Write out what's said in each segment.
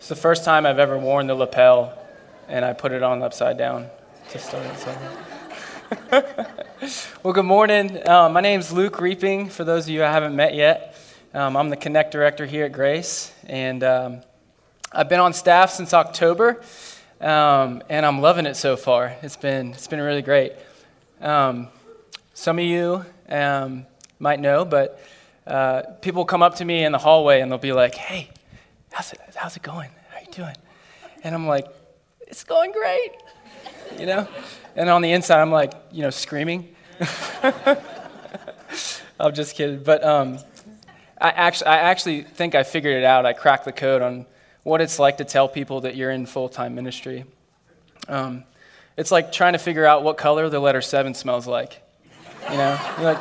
It's the first time I've ever worn the lapel, and I put it on upside down to start it. Well, good morning. My name's Luke Reaping, for those of you I haven't met yet. I'm the Connect Director here at Grace, and I've been on staff since October, and I'm loving it so far. It's been really great. Some of you might know, but people come up to me in the hallway, and they'll be like, "Hey, how's it going? How you doing?" And I'm like, "It's going great," And on the inside, I'm like, screaming. I'm just kidding. But I actually think I figured it out. I cracked the code on what it's like to tell people that you're in full-time ministry. It's like trying to figure out what color the letter 7 smells like. You're like,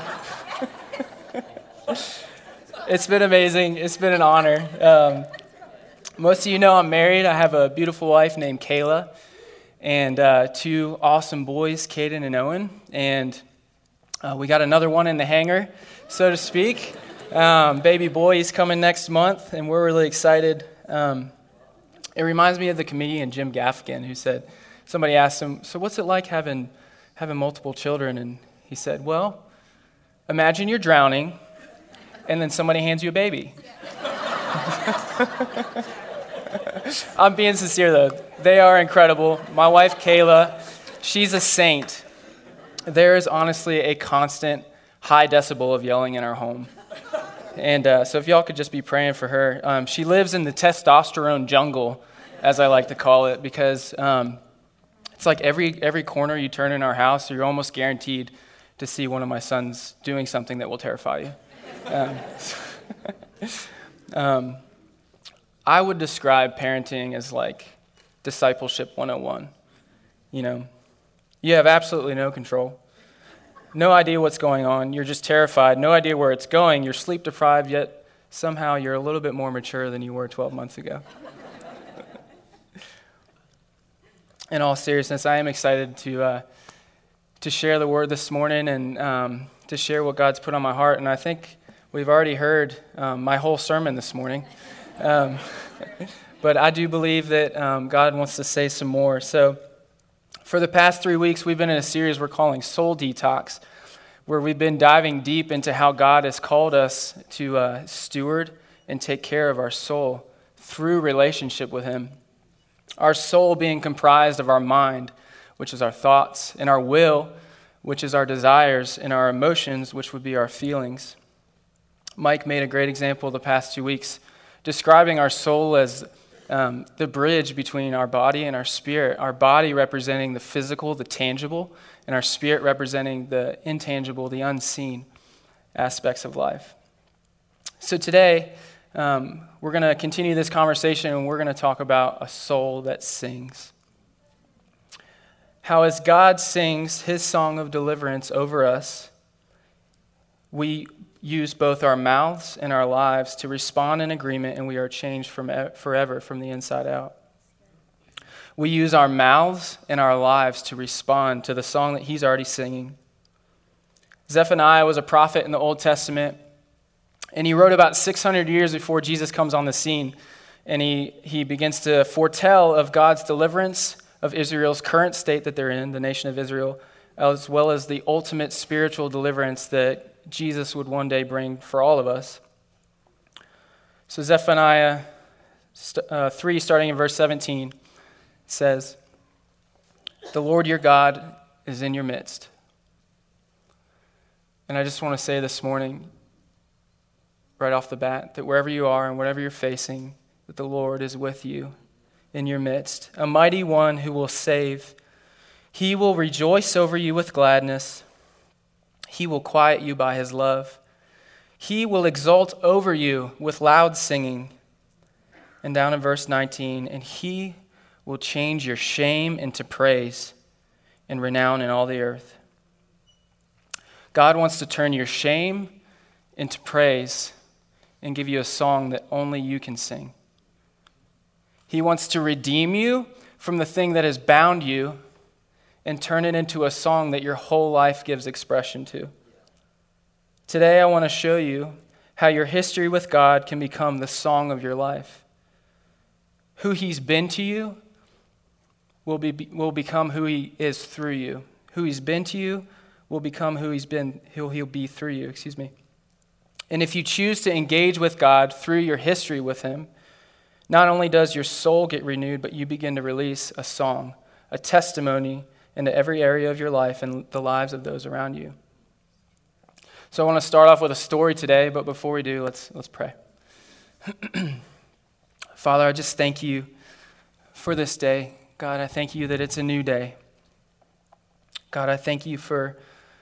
it's been amazing. It's been an honor. Most of you know I'm married. I have a beautiful wife named Kayla and 2 awesome boys, Caden and Owen. And we got another one in the hangar, so to speak. Baby boy, he's coming next month, and we're really excited. It reminds me of the comedian Jim Gaffigan, who said, somebody asked him, "So what's it like having multiple children?" And he said, "Well, imagine you're drowning, and then somebody hands you a baby." I'm being sincere, though. They are incredible. My wife, Kayla, she's a saint. There is honestly a constant high decibel of yelling in our home. And so if y'all could just be praying for her. She lives in the testosterone jungle, as I like to call it, because it's like every corner you turn in our house, you're almost guaranteed to see one of my sons doing something that will terrify you. I would describe parenting as like discipleship 101. You have absolutely no control. No idea what's going on. You're just terrified. No idea where it's going. You're sleep deprived, yet somehow you're a little bit more mature than you were 12 months ago. In all seriousness, I am excited to share the word this morning and to share what God's put on my heart. And I think we've already heard my whole sermon this morning. But I do believe that God wants to say some more. So for the past 3 weeks, we've been in a series we're calling Soul Detox, where we've been diving deep into how God has called us to steward and take care of our soul through relationship with Him. Our soul being comprised of our mind, which is our thoughts, and our will, which is our desires, and our emotions, which would be our feelings. Mike made a great example the past 2 weeks, describing our soul as the bridge between our body and our spirit, our body representing the physical, the tangible, and our spirit representing the intangible, the unseen aspects of life. So today, we're going to continue this conversation, and we're going to talk about a soul that sings. How as God sings His song of deliverance over us, we use both our mouths and our lives to respond in agreement, and we are changed forever from the inside out. We use our mouths and our lives to respond to the song that He's already singing. Zephaniah was a prophet in the Old Testament, and he wrote about 600 years before Jesus comes on the scene, and he begins to foretell of God's deliverance of Israel's current state that they're in, the nation of Israel, as well as the ultimate spiritual deliverance that Jesus would one day bring for all of us. So Zephaniah 3, starting in verse 17, says, "The Lord your God is in your midst." And I just want to say this morning, right off the bat, that wherever you are and whatever you're facing, that the Lord is with you in your midst, a mighty one who will save. He will rejoice over you with gladness. He will quiet you by His love. He will exult over you with loud singing. And down in verse 19, and He will change your shame into praise and renown in all the earth. God wants to turn your shame into praise and give you a song that only you can sing. He wants to redeem you from the thing that has bound you and turn it into a song that your whole life gives expression to. Today, I want to show you how your history with God can become the song of your life. who he's been to you will become who he is through you. Who he's been to you will become who he'll be through you, And if you choose to engage with God through your history with him, not only does your soul get renewed, but you begin to release a song, a testimony into every area of your life and the lives of those around you. So I want to start off with a story today, but before we do, let's pray. Father, I just thank you for this day. God, I thank you that it's a new day. God, I thank you for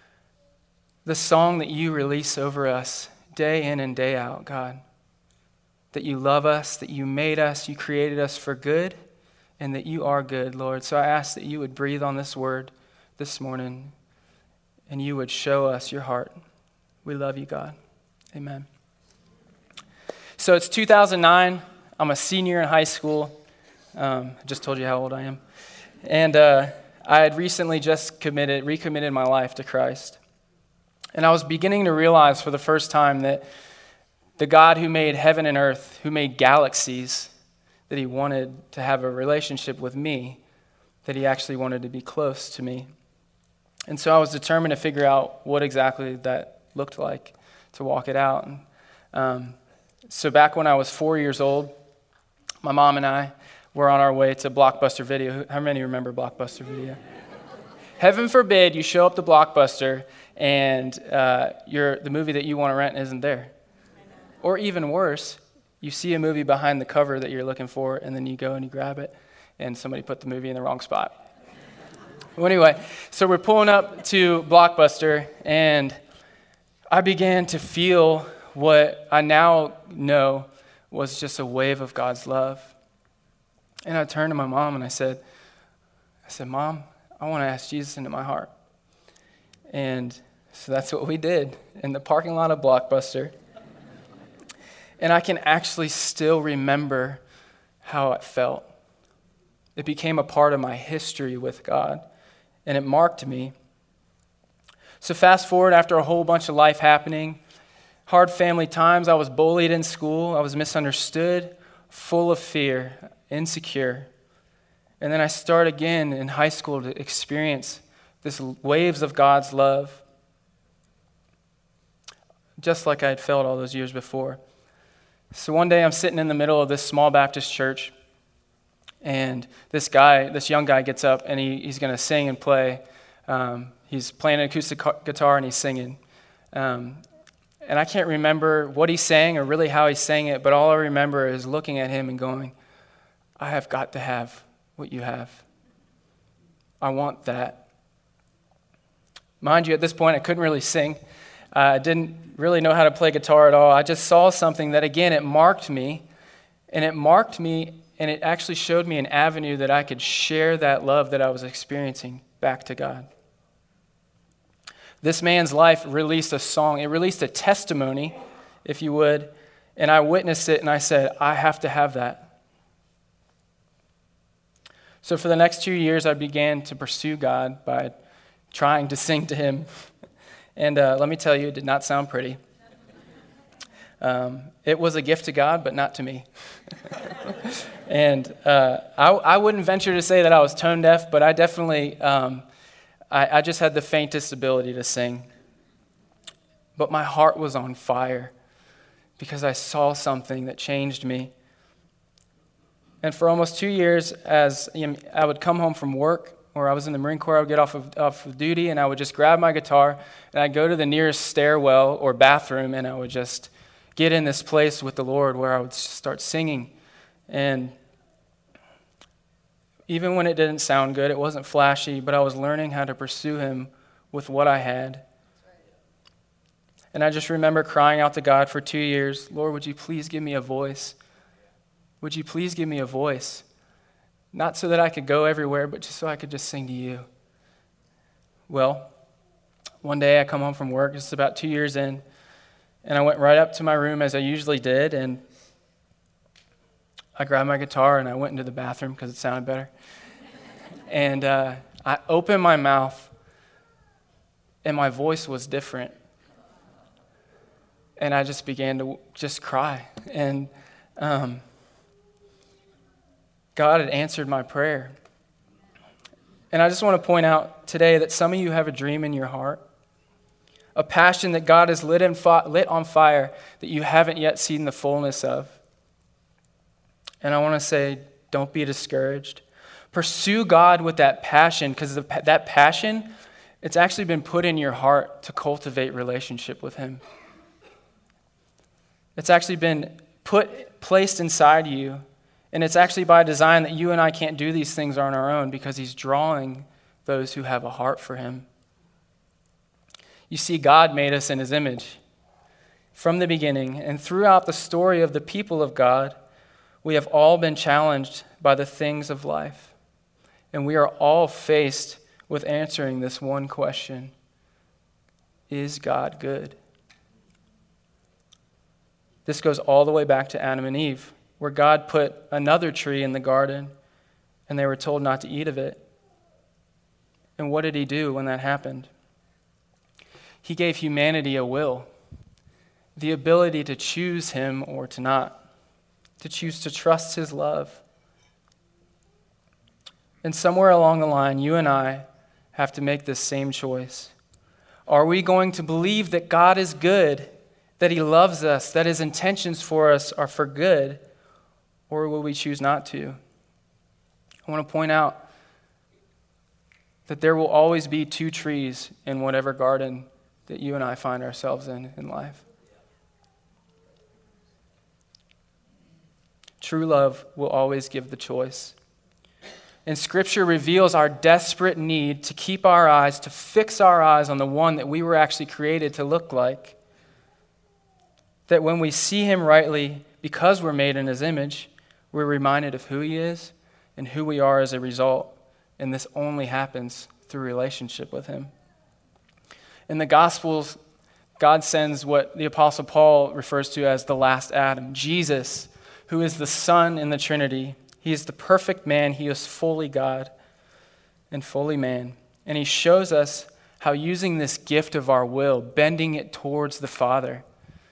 the song that you release over us day in and day out, God. That you love us, that you made us, you created us for good, and that you are good, Lord. So I ask that you would breathe on this word this morning, and you would show us your heart. We love you, God. Amen. So it's 2009. I'm a senior in high school. I just told you how old I am. And I had recently just recommitted my life to Christ. And I was beginning to realize for the first time that the God who made heaven and earth, who made galaxies, that he wanted to have a relationship with me, that he actually wanted to be close to me. And so I was determined to figure out what exactly that looked like, to walk it out. So back when I was 4 years old, my mom and I were on our way to Blockbuster Video. How many remember Blockbuster Video? Heaven forbid you show up to Blockbuster and the movie that you want to rent isn't there. Or even worse, you see a movie behind the cover that you're looking for, and then you go and you grab it, and somebody put the movie in the wrong spot. Well, anyway, so we're pulling up to Blockbuster, and I began to feel what I now know was just a wave of God's love. And I turned to my mom and I said, Mom, I want to ask Jesus into my heart. And so that's what we did in the parking lot of Blockbuster. And I can actually still remember how it felt. It became a part of my history with God, and it marked me. So fast forward, after a whole bunch of life happening, hard family times, I was bullied in school, I was misunderstood, full of fear, insecure. And then I start again in high school to experience this waves of God's love, just like I had felt all those years before. So one day I'm sitting in the middle of this small Baptist church, and this young guy gets up and he's going to sing and play. He's playing an acoustic guitar and he's singing. And I can't remember what he sang or really how he sang it, but all I remember is looking at him and going, I have got to have what you have. I want that. Mind you, at this point, I couldn't really sing. I didn't really know how to play guitar at all. I just saw something that, again, it marked me, and it actually showed me an avenue that I could share that love that I was experiencing back to God. This man's life released a song. It released a testimony, if you would, and I witnessed it, and I said, I have to have that. So for the next 2 years, I began to pursue God by trying to sing to him. And let me tell you, it did not sound pretty. It was a gift to God, but not to me. And I wouldn't venture to say that I was tone deaf, but I definitely, I just had the faintest ability to sing. But my heart was on fire because I saw something that changed me. And for almost 2 years, as I would come home from work, or I was in the Marine Corps, I would get off of duty, and I would just grab my guitar, and I'd go to the nearest stairwell or bathroom, and I would just get in this place with the Lord where I would start singing. And even when it didn't sound good, it wasn't flashy, but I was learning how to pursue him with what I had. And I just remember crying out to God for 2 years, Lord, would you please give me a voice? Would you please give me a voice? Not so that I could go everywhere, but just so I could just sing to you. Well, one day I come home from work, it's about 2 years in, and I went right up to my room as I usually did, and I grabbed my guitar and I went into the bathroom because it sounded better. And I opened my mouth, and my voice was different. And I just began to just cry. And God had answered my prayer. And I just want to point out today that some of you have a dream in your heart, a passion that God has lit on fire that you haven't yet seen the fullness of. And I want to say, don't be discouraged. Pursue God with that passion, because that passion, it's actually been put in your heart to cultivate relationship with Him. It's actually been placed inside you. And it's actually by design that you and I can't do these things on our own, because He's drawing those who have a heart for Him. You see, God made us in His image from the beginning, and throughout the story of the people of God, we have all been challenged by the things of life. And we are all faced with answering this one question: is God good? This goes all the way back to Adam and Eve, where God put another tree in the garden, and they were told not to eat of it. And what did He do when that happened? He gave humanity a will, the ability to choose Him or to not, to choose to trust His love. And somewhere along the line, you and I have to make this same choice. Are we going to believe that God is good, that He loves us, that His intentions for us are for good, or will we choose not to? I want to point out that there will always be two trees in whatever garden that you and I find ourselves in life. True love will always give the choice. And Scripture reveals our desperate need to keep our eyes, to fix our eyes on the one that we were actually created to look like. That when we see Him rightly, because we're made in His image, we're reminded of who He is and who we are as a result. And this only happens through relationship with Him. In the Gospels, God sends what the Apostle Paul refers to as the last Adam, Jesus, who is the Son in the Trinity. He is the perfect man. He is fully God and fully man. And He shows us how using this gift of our will, bending it towards the Father,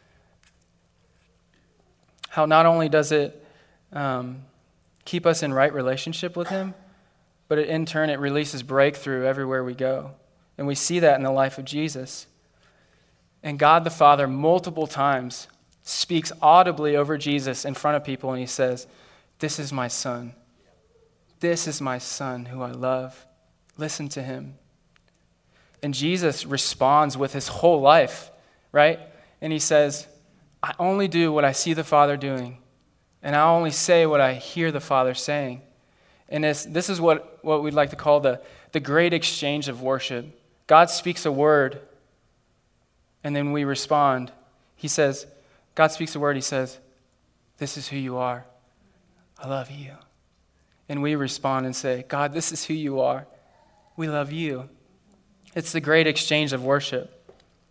how not only does it keep us in right relationship with Him, but in turn it releases breakthrough everywhere we go. And we see that in the life of Jesus. And God the Father multiple times speaks audibly over Jesus in front of people, and He says, "This is my Son. This is my Son who I love. Listen to Him." And Jesus responds with His whole life, right? And He says, "I only do what I see the Father doing, and I only say what I hear the Father saying." And this is what we'd like to call the great exchange of worship. God speaks a word, and then we respond. He says, God speaks a word, He says, "This is who you are. I love you." And we respond and say, "God, this is who you are. We love you." It's the great exchange of worship.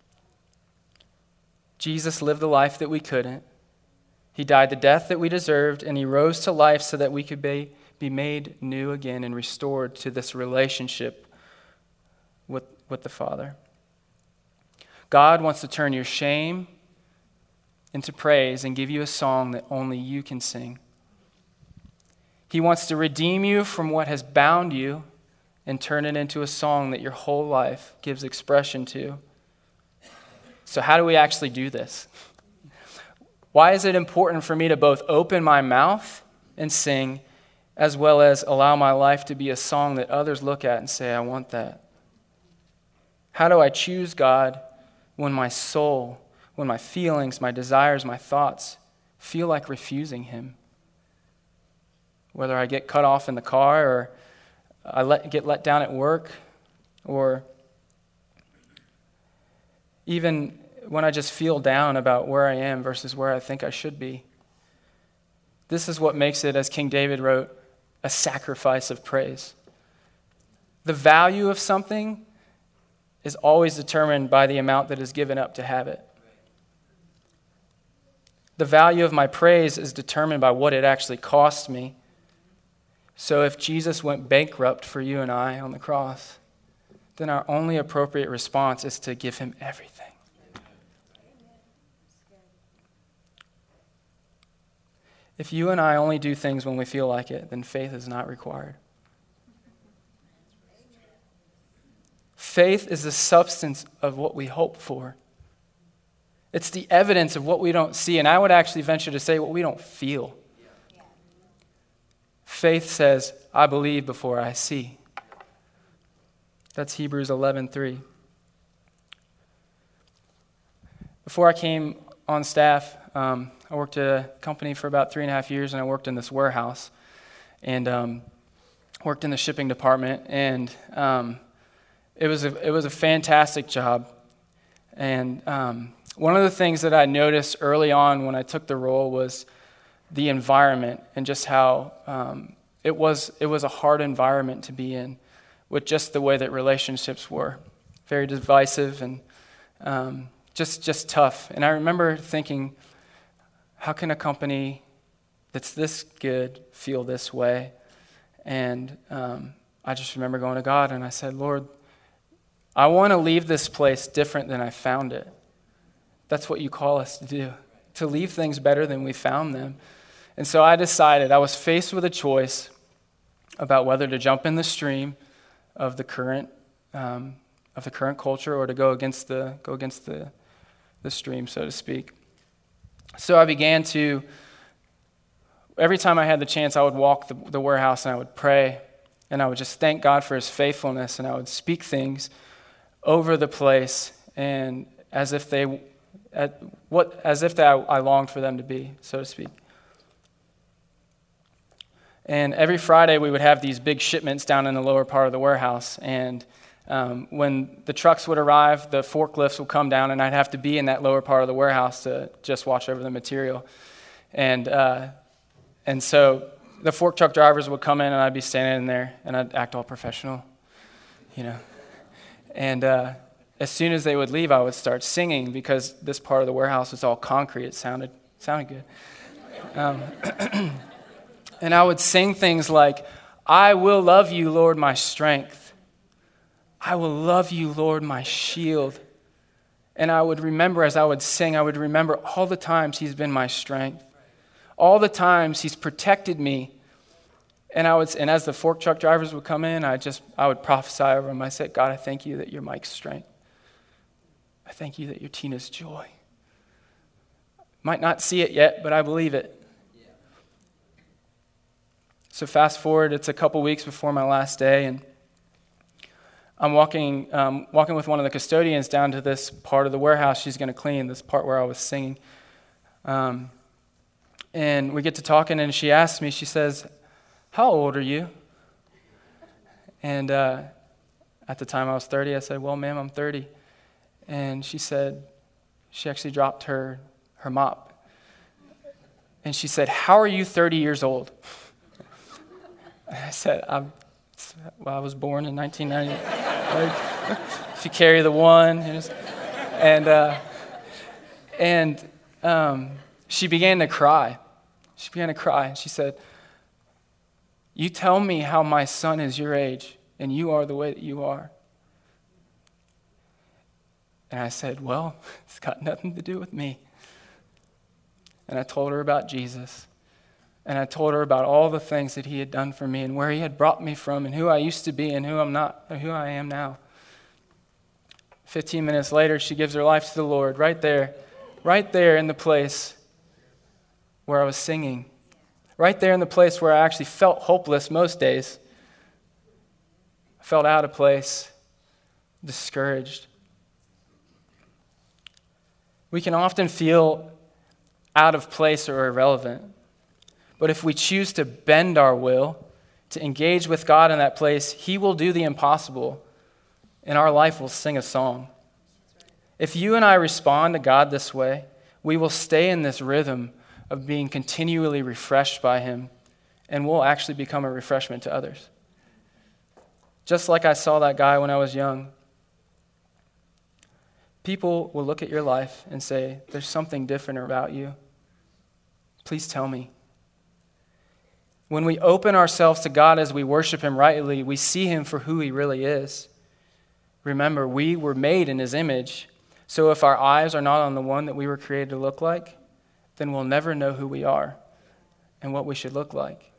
Jesus lived the life that we couldn't. He died the death that we deserved, and He rose to life so that we could be made new again and restored to this relationship with the Father. God wants to turn your shame into praise and give you a song that only you can sing. He wants to redeem you from what has bound you and turn it into a song that your whole life gives expression to. So how do we actually do this? Why is it important for me to both open my mouth and sing, as well as allow my life to be a song that others look at and say, "I want that"? How do I choose God when my soul, when my feelings, my desires, my thoughts feel like refusing Him? Whether I get cut off in the car, or I get let down at work, or even when I just feel down about where I am versus where I think I should be. This is what makes it, as King David wrote, a sacrifice of praise. The value of something is always determined by the amount that is given up to have it. The value of my praise is determined by what it actually cost me. So if Jesus went bankrupt for you and I on the cross, then our only appropriate response is to give Him everything. If you and I only do things when we feel like it, then faith is not required. Faith is the substance of what we hope for. It's the evidence of what we don't see, and I would actually venture to say what we don't feel. Faith says, I believe before I see. That's Hebrews 11:3. Before I came on staff, I worked at a company for about 3.5 years, and I worked in this warehouse, and worked in the shipping department, and it was a fantastic job. And one of the things that I noticed early on when I took the role was the environment and just how it was a hard environment to be in, with just the way that relationships were, very divisive and just tough. And I remember thinking, how can a company that's this good feel this way? And I just remember going to God and I said, Lord, I want to leave this place different than I found it. That's what you call us to do, to leave things better than we found them. And so I decided, I was faced with a choice about whether to jump in the stream of the current culture or to go against the stream, so to speak. So I began to, every time I had the chance, I would walk the warehouse and I would pray and I would just thank God for his faithfulness, and I would speak things over the place and as if I longed for them to be, so to speak. And every Friday we would have these big shipments down in the lower part of the warehouse, and when the trucks would arrive, the forklifts would come down, and I'd have to be in that lower part of the warehouse to just watch over the material. And so the fork truck drivers would come in, and I'd be standing in there, and I'd act all professional, And as soon as they would leave, I would start singing because this part of the warehouse was all concrete. It sounded good. And I would sing things like, I will love you, Lord, my strength. I will love you, Lord, my shield. And I would remember, as I would sing, I would remember all the times he's been my strength. All the times he's protected me. And as the fork truck drivers would come in, I would prophesy over them. I said, God, I thank you that you're Mike's strength. I thank you that you're Tina's joy. Might not see it yet, but I believe it. So fast forward, it's a couple weeks before my last day, and I'm walking with one of the custodians down to this part of the warehouse she's going to clean, this part where I was singing. And we get to talking, and she asks me, she says, how old are you? And at the time I was 30, I said, well, ma'am, I'm 30. And she said, she actually dropped her mop. And she said, how are you 30 years old? I said, I was born in 1990. If you carry the one. And she began to cry. And she said, you tell me how my son is your age, and you are the way that you are. And I said, well, it's got nothing to do with me. And I told her about Jesus. And I told her about all the things that he had done for me and where he had brought me from and who I used to be and who I am now. 15 minutes later, she gives her life to the Lord right there in the place where I was singing. Right there in the place where I actually felt hopeless most days. I felt out of place, discouraged. We can often feel out of place or irrelevant. But if we choose to bend our will, to engage with God in that place, he will do the impossible, and our life will sing a song. If you and I respond to God this way, we will stay in this rhythm of being continually refreshed by him, and we'll actually become a refreshment to others. Just like I saw that guy when I was young. People will look at your life and say, there's something different about you. Please tell me. When we open ourselves to God as we worship him rightly, we see him for who he really is. Remember, we were made in his image, so if our eyes are not on the one that we were created to look like, then we'll never know who we are. and what we should look like.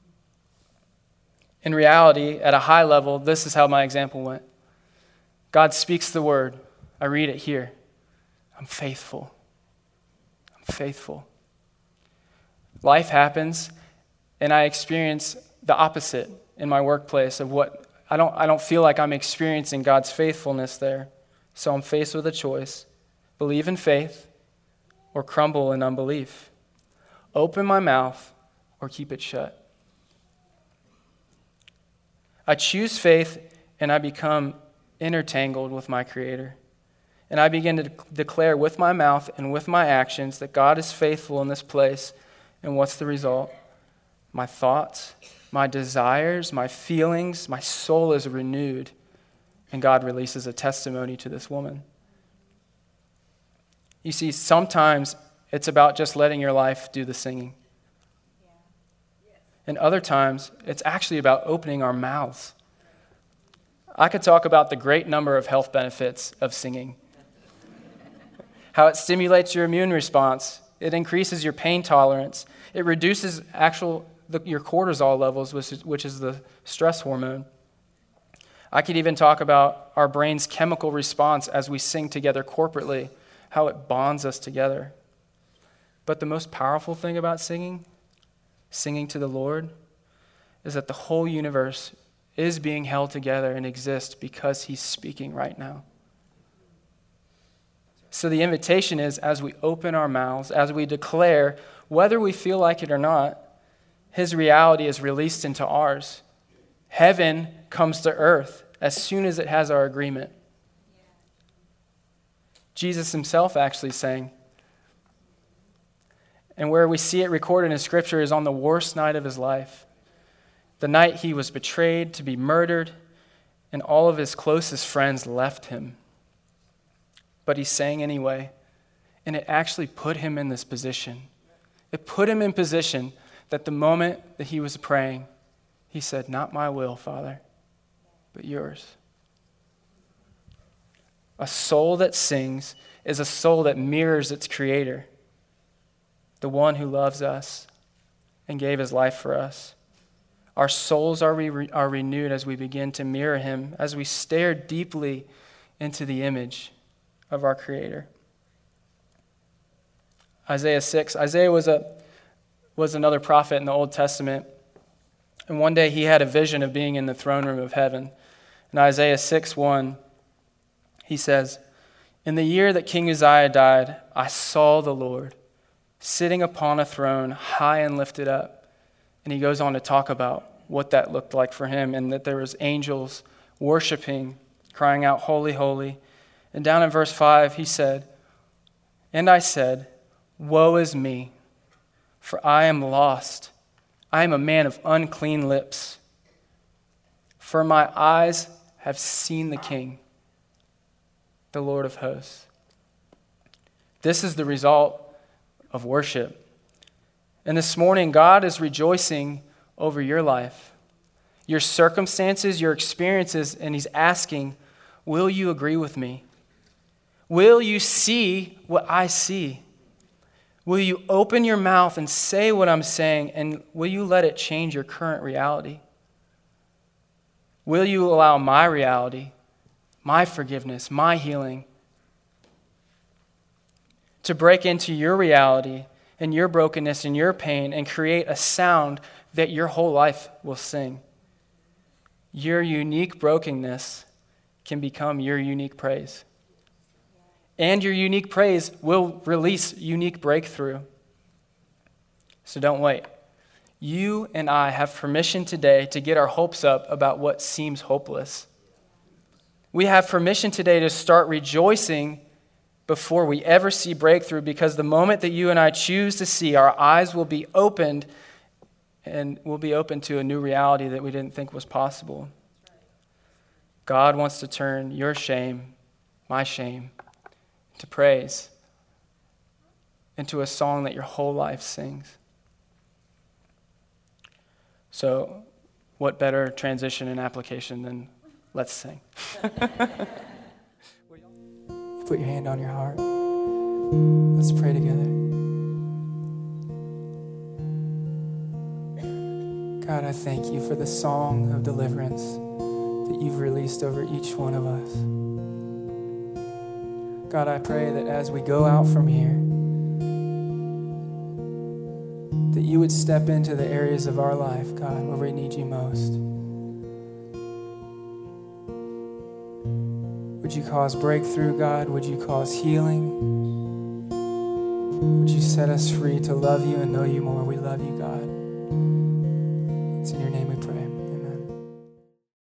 In reality, at a high level, this is how my example went. God speaks the word. I read it here. I'm faithful. I'm faithful. Life happens, and I experience the opposite in my workplace of what I don't feel like I'm experiencing God's faithfulness there. So I'm faced with a choice: believe in faith or crumble in unbelief. Open my mouth or keep it shut. I choose faith, and I become intertangled with my Creator. And I begin to declare with my mouth and with my actions that God is faithful in this place. And what's the result? My thoughts, my desires, my feelings, my soul is renewed. And God releases a testimony to this woman. You see, sometimes it's about just letting your life do the singing. And other times, it's actually about opening our mouths. I could talk about the great number of health benefits of singing. How it stimulates your immune response. It increases your pain tolerance. It reduces your cortisol levels, which is the stress hormone. I could even talk about our brain's chemical response as we sing together corporately, how it bonds us together. But the most powerful thing about singing to the Lord, is that the whole universe is being held together and exists because he's speaking right now. So the invitation is, as we open our mouths, as we declare, whether we feel like it or not, his reality is released into ours. Heaven comes to earth as soon as it has our agreement. Jesus himself actually sang. And where we see it recorded in Scripture is on the worst night of his life. The night he was betrayed, to be murdered, and all of his closest friends left him. But he sang anyway, and it actually put him in this position. It put him in position that the moment that he was praying, he said, "Not my will, Father, but yours." A soul that sings is a soul that mirrors its Creator, the one who loves us and gave his life for us. Our souls are renewed as we begin to mirror him, as we stare deeply into the image of our Creator. Isaiah 6. Isaiah was another prophet in the Old Testament. And one day he had a vision of being in the throne room of heaven. In Isaiah 6:1, he says, "In the year that King Uzziah died, I saw the Lord sitting upon a throne high and lifted up." And he goes on to talk about what that looked like for him, and that there was angels worshiping, crying out, "Holy, holy." And down in verse 5, he said, "And I said, woe is me, for I am lost. I am a man of unclean lips. For my eyes have seen the King, the Lord of hosts." This is the result of worship. And this morning, God is rejoicing over your life, your circumstances, your experiences, and he's asking, will you agree with me? Will you see what I see? Will you open your mouth and say what I'm saying, and will you let it change your current reality? Will you allow my reality, my forgiveness, my healing to break into your reality and your brokenness and your pain and create a sound that your whole life will sing? Your unique brokenness can become your unique praise. And your unique praise will release unique breakthrough. So don't wait. You and I have permission today to get our hopes up about what seems hopeless. We have permission today to start rejoicing before we ever see breakthrough, because the moment that you and I choose to see, our eyes will be opened, and we'll be open to a new reality that we didn't think was possible. God wants to turn your shame, my shame, to praise, into a song that your whole life sings. So, what better transition and application than let's sing? Put your hand on your heart. Let's pray together. God, I thank you for the song of deliverance that you've released over each one of us. God, I pray that as we go out from here, that you would step into the areas of our life, God, where we need you most. Would you cause breakthrough, God? Would you cause healing? Would you set us free to love you and know you more? We love you, God.